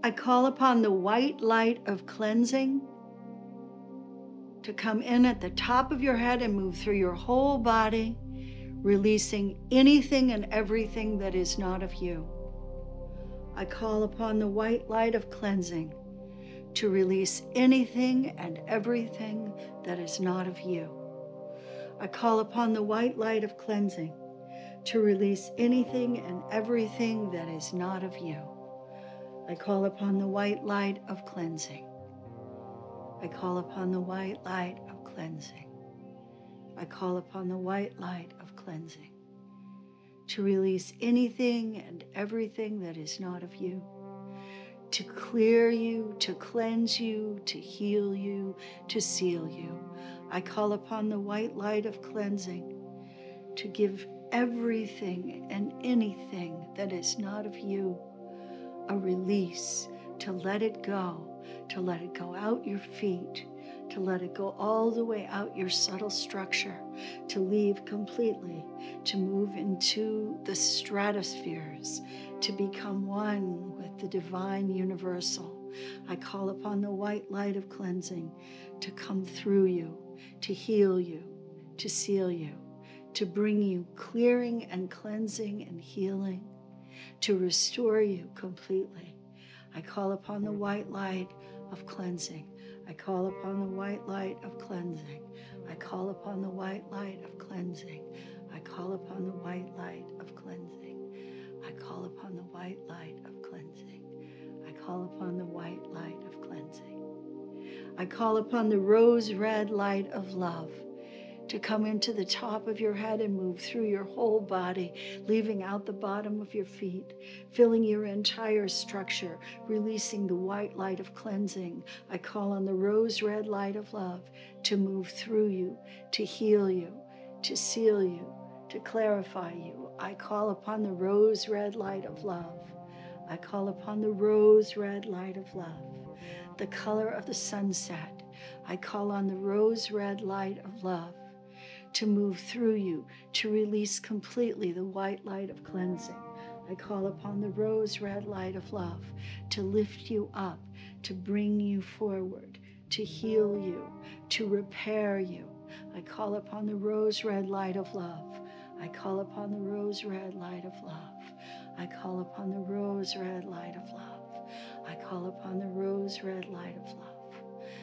I call upon the white light of cleansing to come in at the top of your head and move through your whole body, releasing anything and everything that is not of you. I call upon the white light of cleansing to release anything and everything that is not of you. I call upon the white light of cleansing to release anything and everything that is not of you. I call upon the white light of cleansing. I call upon the white light of cleansing. I call upon the white light of cleansing to release anything and everything that is not of you, to clear you, to cleanse you, to heal you, to seal you. I call upon the white light of cleansing to give everything and anything that is not of you a release, to let it go out your feet, to let it go all the way out your subtle structure, to leave completely, to move into the stratospheres, to become one with the divine universal. I call upon the white light of cleansing to come through you, to heal you, to seal you, to bring you clearing and cleansing and healing, to restore you completely. I call upon the white light of cleansing. I call upon the white light of cleansing. I call upon the white light of cleansing. I call upon the white light of cleansing. I call upon the white light of cleansing. I call upon the white light of cleansing. I call upon the rose red light of love to come into the top of your head and move through your whole body, leaving out the bottom of your feet, filling your entire structure, releasing the white light of cleansing. I call on the rose red light of love to move through you, to heal you, to seal you, to clarify you. I call upon the rose red light of love. I call upon the rose red light of love, the color of the sunset. I call on the rose red light of love to move through you, to release completely the white light of cleansing. I call upon the rose red light of love to lift you up, to bring you forward, to heal you, to repair you. I call upon the rose red light of love. I call upon the rose red light of love. I call upon the rose red light of love. I call upon the rose red light of love.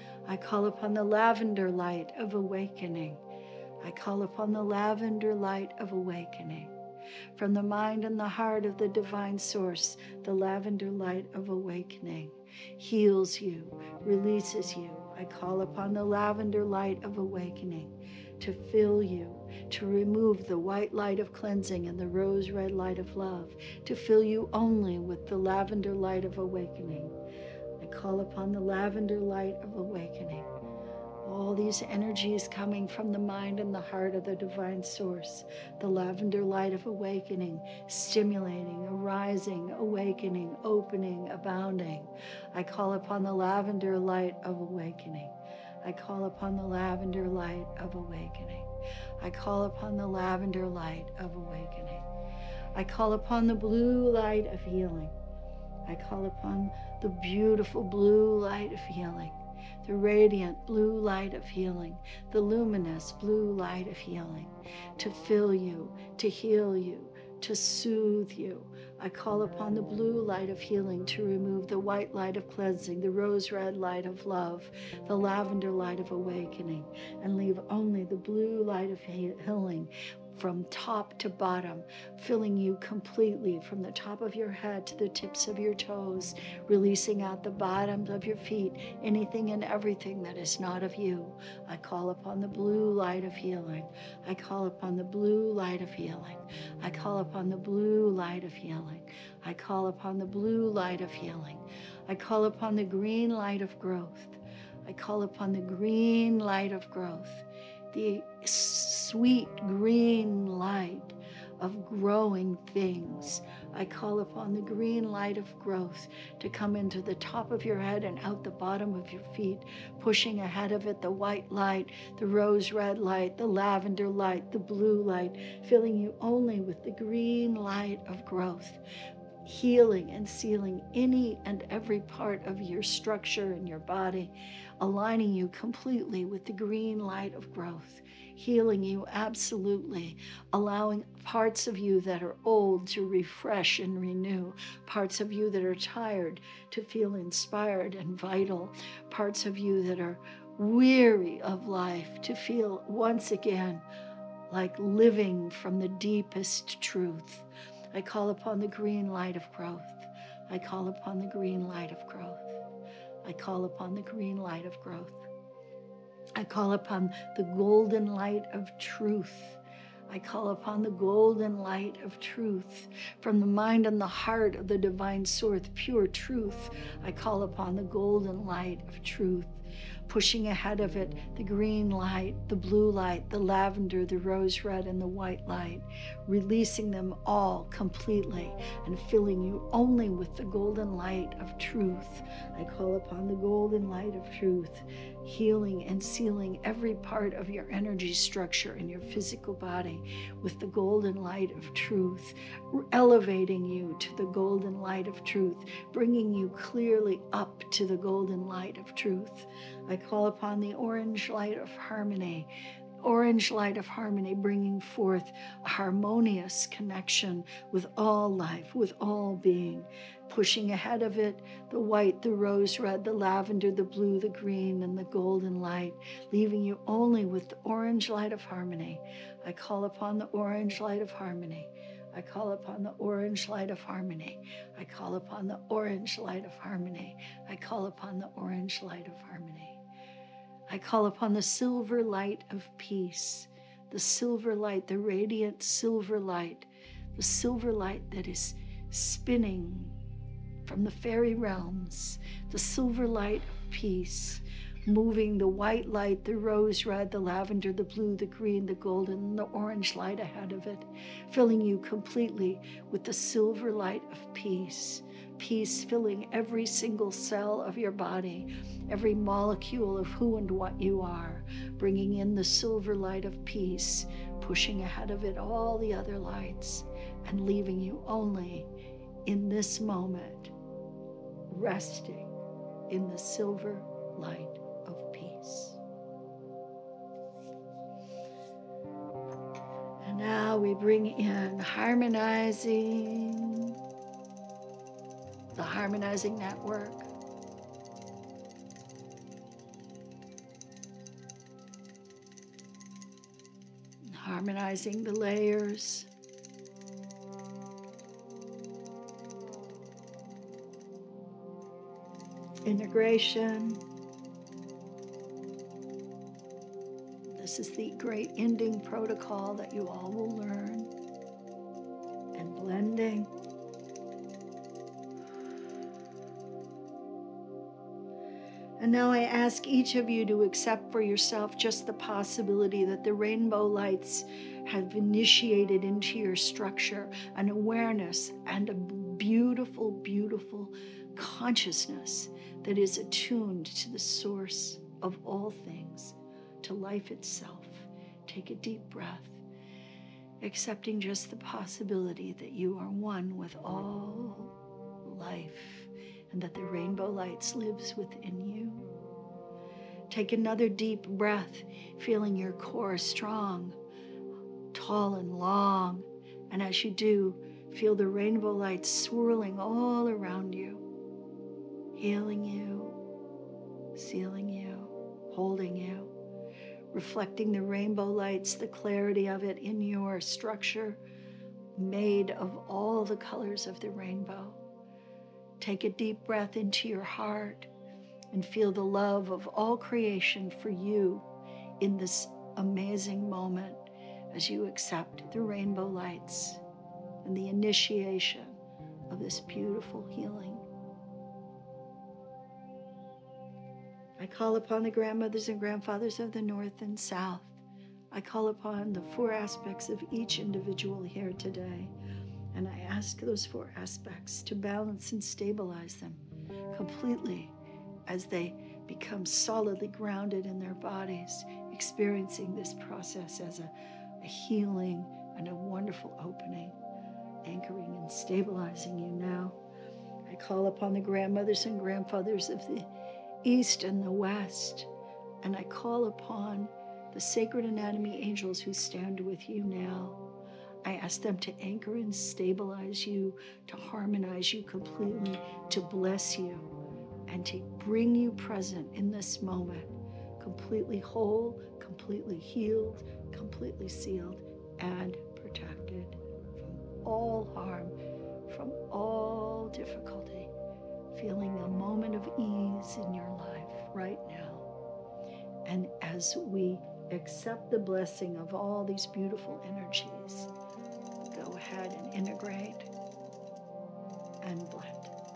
I call upon the lavender light of awakening. I call upon the lavender light of awakening. From the mind and the heart of the divine source, the lavender light of awakening heals you, releases you. I call upon the lavender light of awakening to fill you, to remove the white light of cleansing and the rose red light of love, to fill you only with the lavender light of awakening. I call upon the lavender light of awakening. All these energies coming from the mind and the heart of the divine source, the lavender light of awakening, stimulating, arising, awakening, opening, abounding. I call upon the lavender light of awakening. I call upon the lavender light of awakening. I call upon the lavender light of awakening. I call upon the blue light of healing. I call upon the beautiful blue light of healing, the radiant blue light of healing, the luminous blue light of healing, to fill you, to heal you, to soothe you. I call upon the blue light of healing to remove the white light of cleansing, the rose red light of love, the lavender light of awakening, and leave only the blue light of healing from top to bottom, filling you completely from the top of your head to the tips of your toes, releasing out the bottoms of your feet, anything and everything that is not of you. I call upon the blue light of healing. I call upon the blue light of healing. I call upon the blue light of healing. I call upon the blue light of healing. I call upon the green light of growth. I call upon the green light of growth, the sweet green light of growing things. I call upon the green light of growth to come into the top of your head and out the bottom of your feet, pushing ahead of it the white light, the rose red light, the lavender light, the blue light, filling you only with the green light of growth, healing and sealing any and every part of your structure in your body, aligning you completely with the green light of growth, healing you absolutely, allowing parts of you that are old to refresh and renew, parts of you that are tired to feel inspired and vital, parts of you that are weary of life to feel once again like living from the deepest truth. I call upon the green light of growth. I call upon the green light of growth. I call upon the green light of growth. I call upon the golden light of truth. I call upon the golden light of truth. From the mind and the heart of the divine source, pure truth, I call upon the golden light of truth. Pushing ahead of it, the green light, the blue light, the lavender, the rose red, and the white light, releasing them all completely and filling you only with the golden light of truth. I call upon the golden light of truth, healing and sealing every part of your energy structure in your physical body with the golden light of truth, elevating you to the golden light of truth, bringing you clearly up to the golden light of truth. I call upon the orange light of harmony, bringing forth a harmonious connection with all life, with all being. Pushing ahead of it, the white, the rose red, the lavender, the blue, the green, and the golden light, leaving you only with the orange light of harmony. I call upon the orange light of harmony. I call upon the orange light of harmony. I call upon the orange light of harmony. I call upon the orange light of harmony. I call upon the silver light of peace, the silver light, the radiant silver light, the silver light that is spinning from the fairy realms, the silver light of peace, moving the white light, the rose red, the lavender, the blue, the green, the golden, and the orange light ahead of it, filling you completely with the silver light of peace. Peace filling every single cell of your body, every molecule of who and what you are, bringing in the silver light of peace, pushing ahead of it all the other lights, and leaving you only in this moment, resting in the silver light of peace. And now we bring in the harmonizing network. Harmonizing the layers. Integration. This is the great ending protocol that you all will learn. And blending. And now I ask each of you to accept for yourself just the possibility that the rainbow lights have initiated into your structure an awareness and a beautiful, beautiful consciousness that is attuned to the source of all things, to life itself. Take a deep breath, accepting just the possibility that you are one with all life, and that the rainbow lights lives within you. Take another deep breath, feeling your core strong, tall and long. And as you do, feel the rainbow lights swirling all around you, healing you, sealing you, holding you, reflecting the rainbow lights, the clarity of it in your structure, made of all the colors of the rainbow. Take a deep breath into your heart and feel the love of all creation for you in this amazing moment as you accept the rainbow lights and the initiation of this beautiful healing. I call upon the grandmothers and grandfathers of the North and South. I call upon the 4 aspects of each individual here today. And I ask those 4 aspects to balance and stabilize them completely as they become solidly grounded in their bodies, experiencing this process as a healing and a wonderful opening. anchoring and stabilizing you now. I call upon the grandmothers and grandfathers of the East and the West, and I call upon the sacred anatomy angels who stand with you now. I ask them to anchor and stabilize you, to harmonize you completely, to bless you, and to bring you present in this moment, completely whole, completely healed, completely sealed, and protected from all harm, from all difficulty, feeling a moment of ease in your life right now. And as we accept the blessing of all these beautiful energies, go ahead and integrate and blend.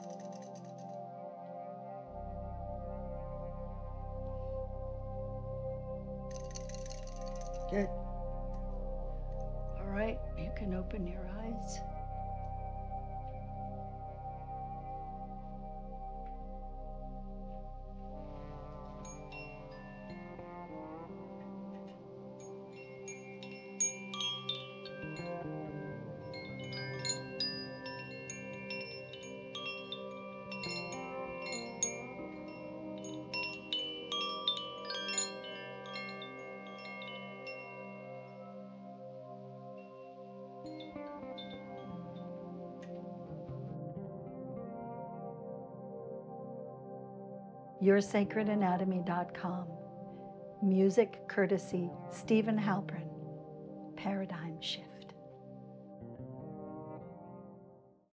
Good. All right, you can open your eyes. YourSacredAnatomy.com. Music courtesy Stephen Halpern. Paradigm Shift.